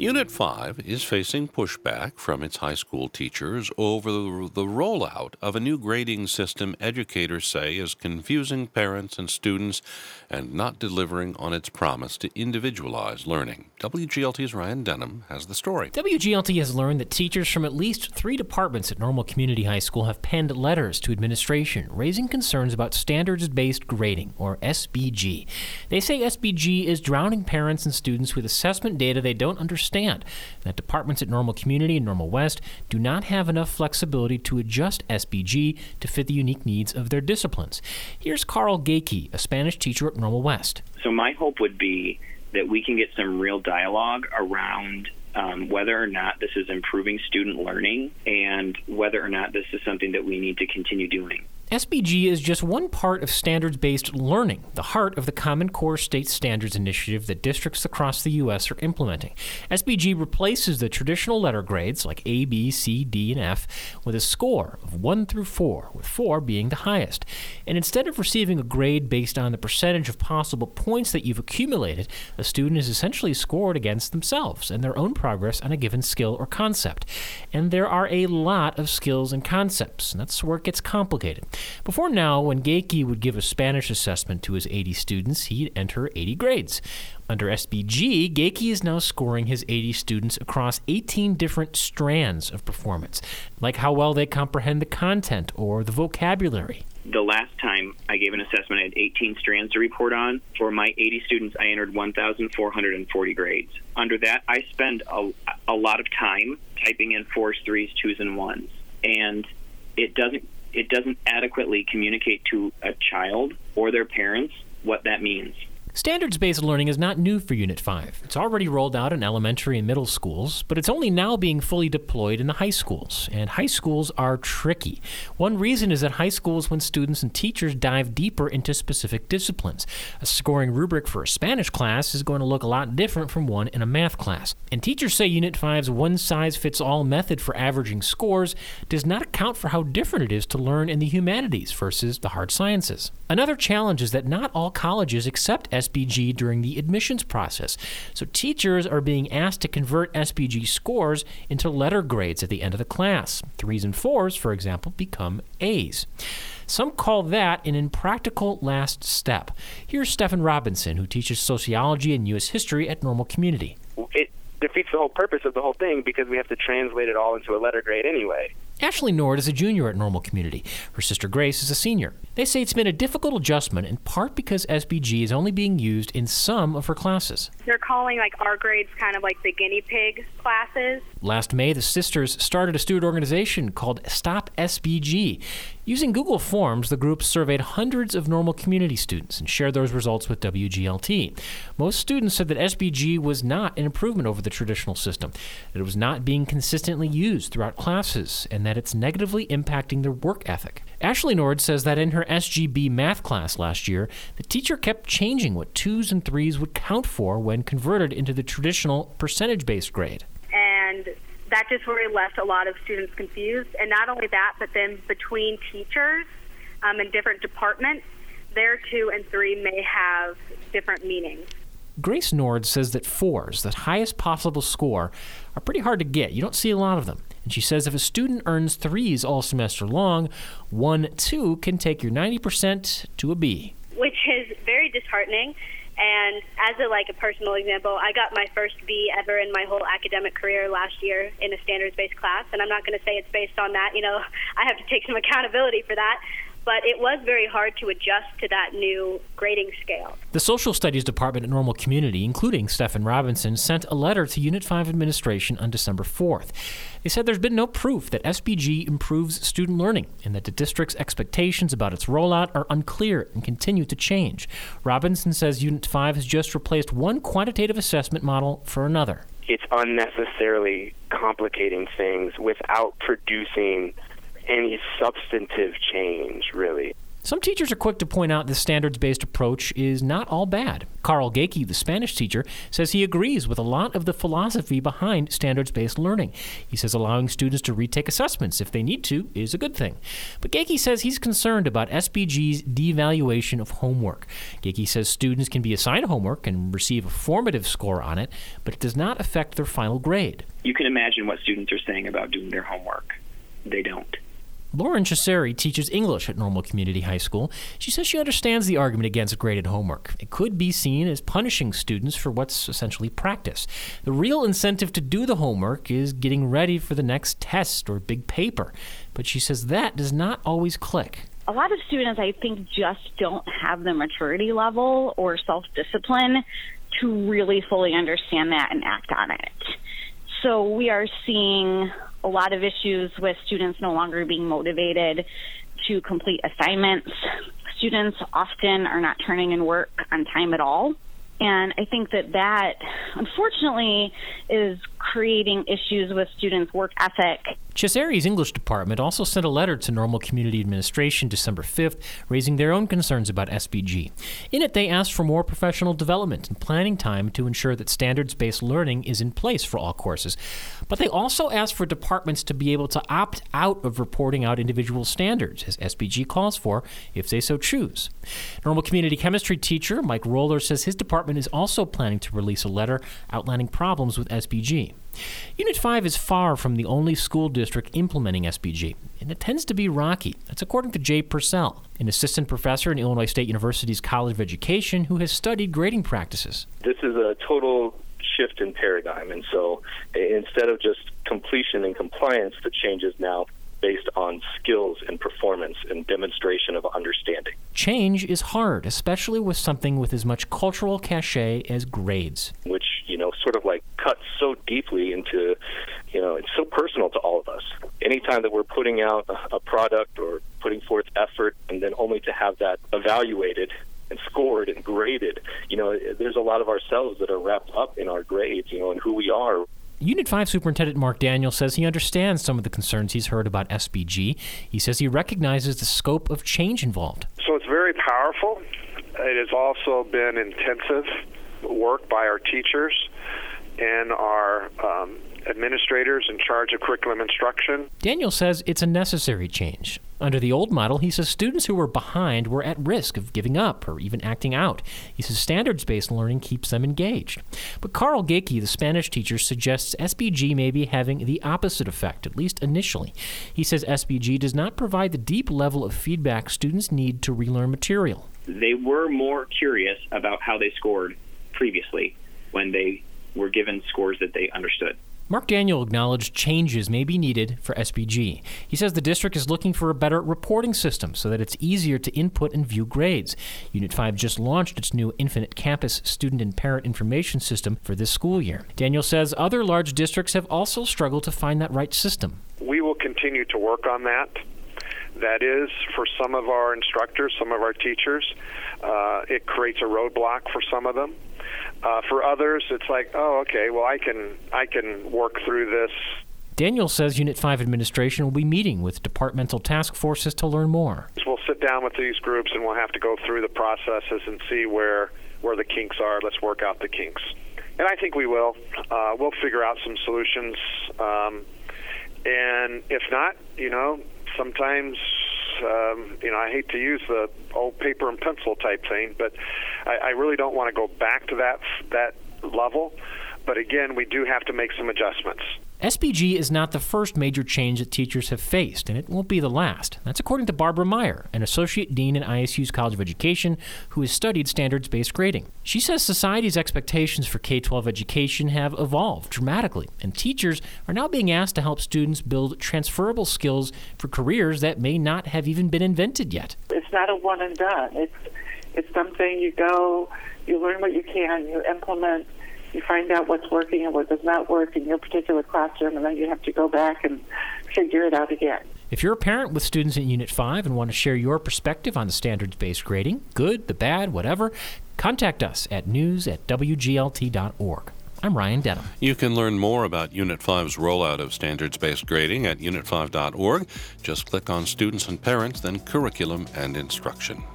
Unit 5 is facing pushback from its high school teachers over the rollout of a new grading system educators say is confusing parents and students and not delivering on its promise to individualize learning. WGLT's Ryan Denham has the story. WGLT has learned that teachers from at least 3 departments at Normal Community High School have penned letters to administration raising concerns about standards-based grading, or SBG. They say SBG is drowning parents and students with assessment data they don't understand, that departments at Normal Community and Normal West do not have enough flexibility to adjust SBG to fit the unique needs of their disciplines. Here's Carl Gakey, a Spanish teacher at Normal West. So my hope would be that we can get some real dialogue around whether or not this is improving student learning and whether or not this is something that we need to continue doing. SBG is just one part of standards-based learning, the heart of the Common Core State Standards Initiative that districts across the U.S. are implementing. SBG replaces the traditional letter grades like A, B, C, D, and F with a score of 1 through 4, with 4 being the highest. And instead of receiving a grade based on the percentage of possible points that you've accumulated, a student is essentially scored against themselves and their own progress on a given skill or concept. And there are a lot of skills and concepts, and that's where it gets complicated. Before now, when Gakey would give a Spanish assessment to his 80 students, he'd enter 80 grades. Under SBG, Gakey is now scoring his 80 students across 18 different strands of performance, like how well they comprehend the content or the vocabulary. The last time I gave an assessment, I had 18 strands to report on. For my 80 students, I entered 1,440 grades. Under that, I spend a lot of time typing in 4s, 3s, 2s, and 1s. And it doesn't adequately communicate to a child or their parents what that means. Standards-based learning is not new for Unit 5. It's already rolled out in elementary and middle schools, but it's only now being fully deployed in the high schools. And high schools are tricky. One reason is that high school is when students and teachers dive deeper into specific disciplines. A scoring rubric for a Spanish class is going to look a lot different from one in a math class. And teachers say Unit 5's one-size-fits-all method for averaging scores does not account for how different it is to learn in the humanities versus the hard sciences. Another challenge is that not all colleges accept SBG during the admissions process, so teachers are being asked to convert SBG scores into letter grades at the end of the class. 3s and 4s, for example, become A's. Some call that an impractical last step. Here's Stephen Robinson, who teaches sociology and U.S. history at Normal Community. It defeats the whole purpose of the whole thing because we have to translate it all into a letter grade anyway. Ashley Nord is a junior at Normal Community. Her sister Grace is a senior. They say it's been a difficult adjustment, in part because SBG is only being used in some of her classes. They're calling our grades kind of like the guinea pig classes. Last May, the sisters started a student organization called Stop SBG. Using Google Forms, the group surveyed hundreds of Normal Community students and shared those results with WGLT. Most students said that SBG was not an improvement over the traditional system, that it was not being consistently used throughout classes, and that it's negatively impacting their work ethic. Ashley Nord says that in her SGB math class last year, the teacher kept changing what 2s and 3s would count for when converted into the traditional percentage-based grade. And that just really left a lot of students confused. And not only that, but then between teachers in different departments, their 2 and 3 may have different meanings. Grace Nord says that 4s, the highest possible score, are pretty hard to get. You don't see a lot of them. And she says if a student earns 3s all semester long, 1, 2 can take your 90% to a B. Which is very disheartening. And as a personal example, I got my first B ever in my whole academic career last year in a standards-based class. And I'm not going to say it's based on that. I have to take some accountability for that. But it was very hard to adjust to that new grading scale. The Social Studies Department at Normal Community, including Stephen Robinson, sent a letter to Unit 5 administration on December 4th. They said there's been no proof that SBG improves student learning and that the district's expectations about its rollout are unclear and continue to change. Robinson says Unit 5 has just replaced one quantitative assessment model for another. It's unnecessarily complicating things without producing any substantive change, really. Some teachers are quick to point out the standards-based approach is not all bad. Carl Gakey, the Spanish teacher, says he agrees with a lot of the philosophy behind standards-based learning. He says allowing students to retake assessments if they need to is a good thing. But Gakey says he's concerned about SBG's devaluation of homework. Gakey says students can be assigned homework and receive a formative score on it, but it does not affect their final grade. You can imagine what students are saying about doing their homework. They don't. Lauren Cesari teaches English at Normal Community High School. She says she understands the argument against graded homework. It could be seen as punishing students for what's essentially practice. The real incentive to do the homework is getting ready for the next test or big paper. But she says that does not always click. A lot of students, I think, just don't have the maturity level or self-discipline to really fully understand that and act on it. So we are seeing a lot of issues with students no longer being motivated to complete assignments. Students often are not turning in work on time at all. And I think that unfortunately, is creating issues with students' work ethic. Cesari's English department also sent a letter to Normal Community Administration December 5th, raising their own concerns about SBG. In it, they asked for more professional development and planning time to ensure that standards-based learning is in place for all courses. But they also asked for departments to be able to opt out of reporting out individual standards, as SBG calls for, if they so choose. Normal Community Chemistry teacher Mike Roller says his department is also planning to release a letter outlining problems with SBG. Unit 5 is far from the only school district implementing SBG, and it tends to be rocky. That's according to Jay Purcell, an assistant professor in Illinois State University's College of Education who has studied grading practices. This is a total shift in paradigm, and so instead of just completion and compliance, the change is now based on skills and performance and demonstration of understanding. Change is hard, especially with something with as much cultural cachet as grades. Which, sort of like cuts so deeply into, it's so personal to all of us. Anytime that we're putting out a product or putting forth effort and then only to have that evaluated and scored and graded, there's a lot of ourselves that are wrapped up in our grades, and who we are. Unit 5 Superintendent Mark Daniel says he understands some of the concerns he's heard about SBG. He says he recognizes the scope of change involved. So it's very powerful. It has also been intensive work by our teachers and our administrators in charge of curriculum instruction. Daniel says it's a necessary change. Under the old model, he says students who were behind were at risk of giving up or even acting out. He says standards-based learning keeps them engaged. But Carl Gakey, the Spanish teacher, suggests SBG may be having the opposite effect, at least initially. He says SBG does not provide the deep level of feedback students need to relearn material. They were more curious about how they scored previously when they were given scores that they understood. Mark Daniel acknowledged changes may be needed for SBG. He says the district is looking for a better reporting system so that it's easier to input and view grades. Unit 5 just launched its new Infinite Campus student and parent information system for this school year. Daniel says other large districts have also struggled to find that right system. We will continue to work on that. That is, for some of our instructors, some of our teachers, it creates a roadblock for some of them. For others, it's like, I can work through this. Daniel says Unit 5 administration will be meeting with departmental task forces to learn more. We'll sit down with these groups and we'll have to go through the processes and see where the kinks are. Let's work out the kinks. And I think we will. We'll figure out some solutions. And if not, sometimes, I hate to use the old paper and pencil type thing, but I really don't want to go back to that level. But again, we do have to make some adjustments. SBG is not the first major change that teachers have faced, and it won't be the last. That's according to Barbara Meyer, an associate dean in ISU's College of Education who has studied standards-based grading. She says society's expectations for K-12 education have evolved dramatically, and teachers are now being asked to help students build transferable skills for careers that may not have even been invented yet. It's not a one and done. It's something you go, you learn what you can, you implement. You find out what's working and what does not work in your particular classroom, and then you have to go back and figure it out again. If you're a parent with students in Unit 5 and want to share your perspective on the standards-based grading, good, the bad, whatever, contact us at news@wglt.org. I'm Ryan Dedham. You can learn more about Unit 5's rollout of standards-based grading at unit5.org. Just click on Students and Parents, then Curriculum and Instruction.